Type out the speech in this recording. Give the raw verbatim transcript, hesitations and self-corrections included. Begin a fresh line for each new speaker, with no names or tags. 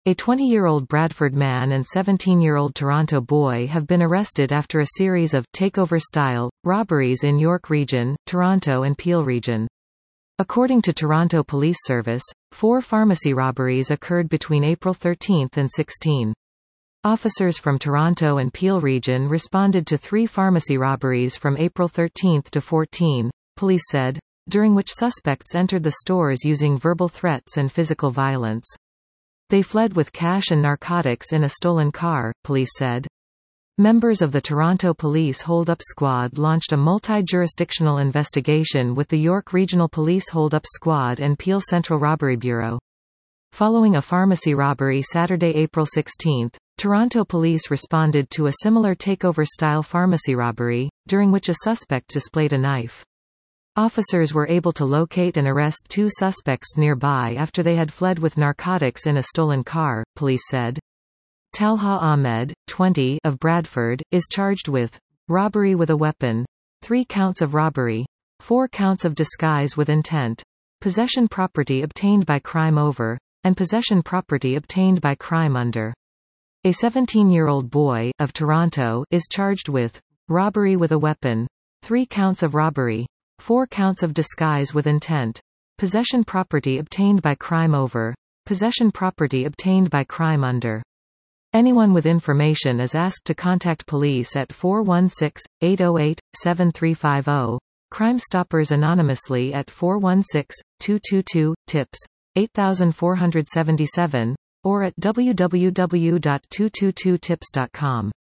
A twenty-year-old Bradford man and seventeen-year-old Toronto boy have been arrested after a series of takeover-style robberies in York Region, Toronto and Peel Region. According to Toronto Police Service, four pharmacy robberies occurred between April thirteenth and sixteenth. Officers from Toronto and Peel Region responded to three pharmacy robberies from April thirteenth to fourteenth, police said, during which suspects entered the stores using verbal threats and physical violence. They fled with cash and narcotics in a stolen car, police said. Members of the Toronto Police Hold-Up Squad launched a multi-jurisdictional investigation with the York Regional Police Hold-Up Squad and Peel Central Robbery Bureau. Following a pharmacy robbery Saturday, April sixteenth, Toronto police responded to a similar takeover-style pharmacy robbery, during which a suspect displayed a knife. Officers were able to locate and arrest two suspects nearby after they had fled with narcotics in a stolen car, police said. Talha Ahmed, twenty, of Bradford, is charged with robbery with a weapon, three counts of robbery, four counts of disguise with intent, possession property obtained by crime over, and possession property obtained by crime under. A seventeen-year-old boy, of Toronto, is charged with robbery with a weapon, three counts of robbery, four counts of disguise with intent, possession property obtained by crime over, possession property obtained by crime under. Anyone with information is asked to contact police at four one six, eight zero eight, seven three five zero, Crime Stoppers anonymously at four one six, two two two, TIPS, eight four seven seven, or at w w w dot two two two tips dot com.